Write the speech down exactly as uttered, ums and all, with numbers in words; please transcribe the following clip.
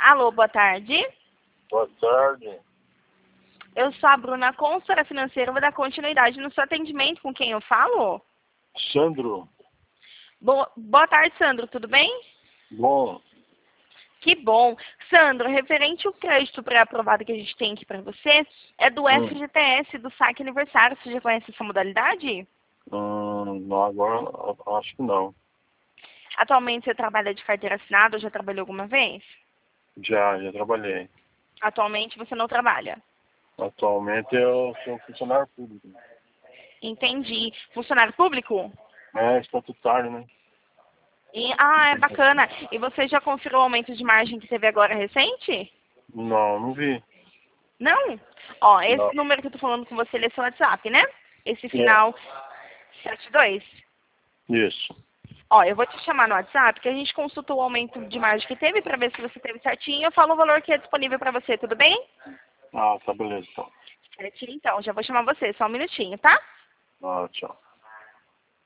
Alô, boa tarde. Boa tarde. Eu sou a Bruna, consultora financeira. Vou dar continuidade no seu atendimento. Com quem eu falo? Sandro. Boa, boa tarde, Sandro. Tudo bem? Bom. Que bom. Sandro, referente ao crédito pré-aprovado que a gente tem aqui para você, é do Hum. F G T S, do saque aniversário. Você já conhece essa modalidade? Hum, não, agora eu acho que não. Atualmente você trabalha de carteira assinada ou já trabalhou alguma vez? Já, já trabalhei. Atualmente você não trabalha. Atualmente eu sou funcionário público. Entendi. Funcionário público? É, estatutário, né? E, ah, é bacana. E você já confirmou o aumento de margem que teve agora recente? Não, não vi. Não? Ó, esse Não. número que eu tô falando com você, ele é seu WhatsApp, né? Esse É, final setenta e dois. isso. Ó, eu vou te chamar no WhatsApp, que a gente consulta o aumento de margem que teve, pra ver se você teve certinho. Eu falo o valor que é disponível pra você, tudo bem? Ah, tá beleza, então. Certinho, então. Já vou chamar você, só um minutinho, tá? Ah, tchau.